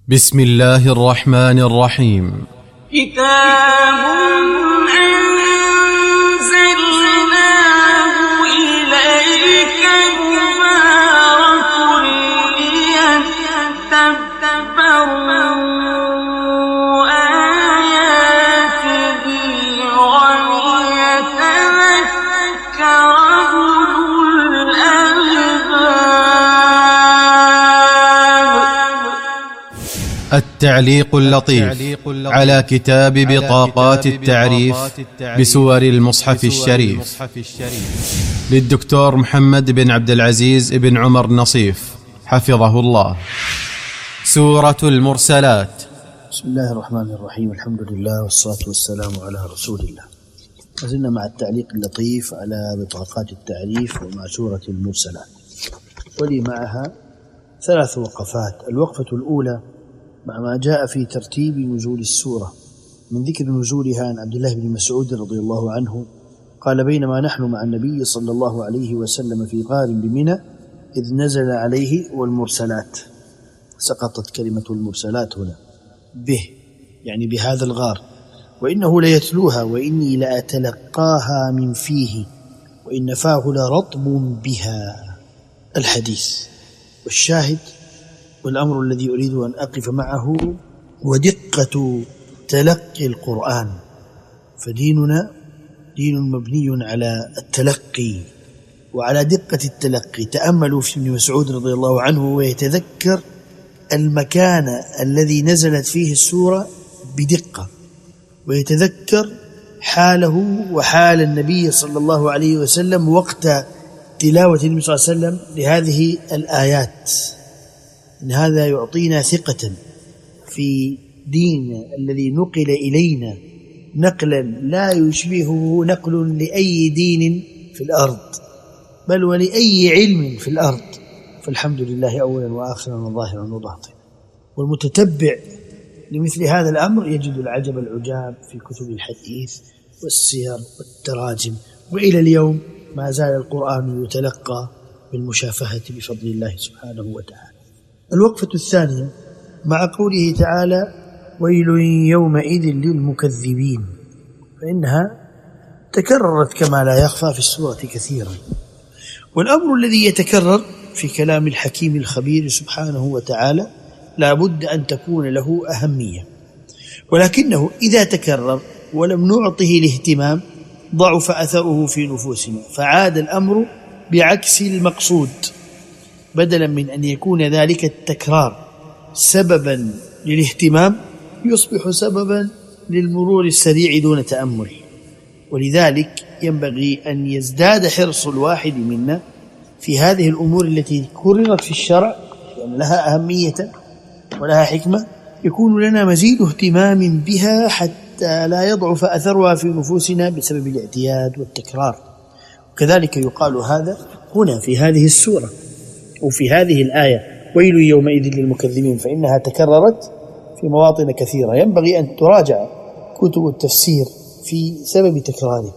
بسم الله الرحمن الرحيم. كتاب أنزلناه إليك مبارك ليدبروا آياته وليتذكر أولو الألباب. التعليق اللطيف على كتاب بطاقات التعريف بسور المصحف الشريف للدكتور محمد بن عبد العزيز بن عمر نصيف حفظه الله. سورة المرسلات. بسم الله الرحمن الرحيم. الحمد لله والصلاة والسلام على رسول الله. وزلنا مع التعليق اللطيف على بطاقات التعريف ومع سورة المرسلات، ولي معها 3 وقفات. الوقفة الأولى مع ما جاء في ترتيب نزول السورة من ذكر نزولها عن عبد الله بن مسعود رضي الله عنه قال: بينما نحن مع النبي صلى الله عليه وسلم في غار بمنى إذ نزل عليه والمرسلات. سقطت كلمة المرسلات هنا به، يعني بهذا الغار. وإنه ليتلوها وإني لأتلقاها من فيه وإن فاه لرطب بها. الحديث والشاهد والأمر الذي أريد أن أقف معه ودقة تلقي القرآن، فديننا دين مبني على التلقي وعلى دقة التلقي. تأملوا في ابن مسعود رضي الله عنه ويتذكر المكان الذي نزلت فيه السورة بدقة، ويتذكر حاله وحال النبي صلى الله عليه وسلم وقت تلاوة النبي صلى الله عليه وسلم لهذه الآيات. إن هذا يعطينا ثقة في دين الذي نقل إلينا نقلا لا يشبهه نقل لأي دين في الأرض، بل ولأي علم في الأرض. فالحمد لله أولا وآخرا وظاهرا وباطنا. والمتتبع لمثل هذا الأمر يجد العجب العجاب في كتب الحديث والسير والتراجم، وإلى اليوم ما زال القرآن يتلقى بالمشافهة بفضل الله سبحانه وتعالى. الوقفة الثانية مع قوله تعالى: ويل يومئذ للمكذبين، فإنها تكررت كما لا يخفى في السورة كثيرا. والأمر الذي يتكرر في كلام الحكيم الخبير سبحانه وتعالى لا بد أن تكون له أهمية، ولكنه إذا تكرر ولم نعطه الاهتمام ضعف أثره في نفوسنا، فعاد الأمر بعكس المقصود. بدلا من أن يكون ذلك التكرار سببا للاهتمام يصبح سببا للمرور السريع دون تأمل. ولذلك ينبغي أن يزداد حرص الواحد منا في هذه الأمور التي كررت في الشرع، لأن لها أهمية ولها حكمة، يكون لنا مزيد اهتمام بها حتى لا يضعف أثرها في نفوسنا بسبب الاعتياد والتكرار. وكذلك يقال هذا هنا في هذه السورة وفي هذه الآية: ويل يومئذ للمكذبين، فإنها تكررت في مواطن كثيرة. ينبغي أن تراجع كتب التفسير في سبب تكراره،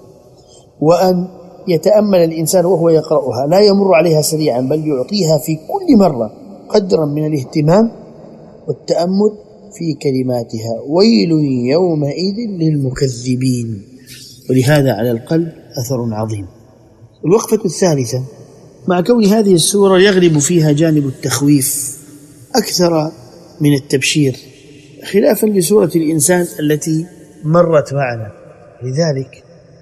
وأن يتأمل الإنسان وهو يقرأها، لا يمر عليها سريعا، بل يعطيها في كل مرة قدرا من الاهتمام والتأمل في كلماتها. ويل يومئذ للمكذبين، ولهذا على القلب أثر عظيم. الوقفة الثالثة مع كون هذه السورة يغلب فيها جانب التخويف أكثر من التبشير، خلافا لسورة الإنسان التي مرت معنا. لذلك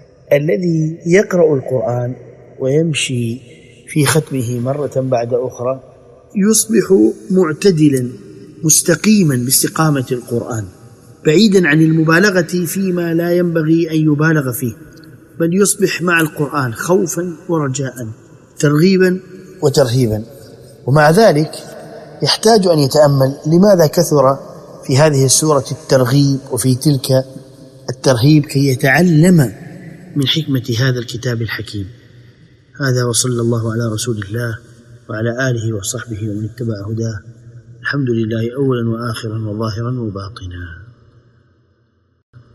الذي يقرأ القرآن ويمشي في ختمه مرة بعد أخرى يصبح معتدلا مستقيما باستقامة القرآن، بعيدا عن المبالغة فيما لا ينبغي أن يبالغ فيه، بل يصبح مع القرآن خوفا ورجاء، ترغيبا وترهيبا. ومع ذلك يحتاج أن يتأمل لماذا كثر في هذه السورة الترغيب وفي تلك الترهيب، كي يتعلم من حكمة هذا الكتاب الحكيم. هذا وصلى الله على رسول الله وعلى آله وصحبه ومن اتبع هداه. الحمد لله أولا وآخرا وظاهرا وباطنا.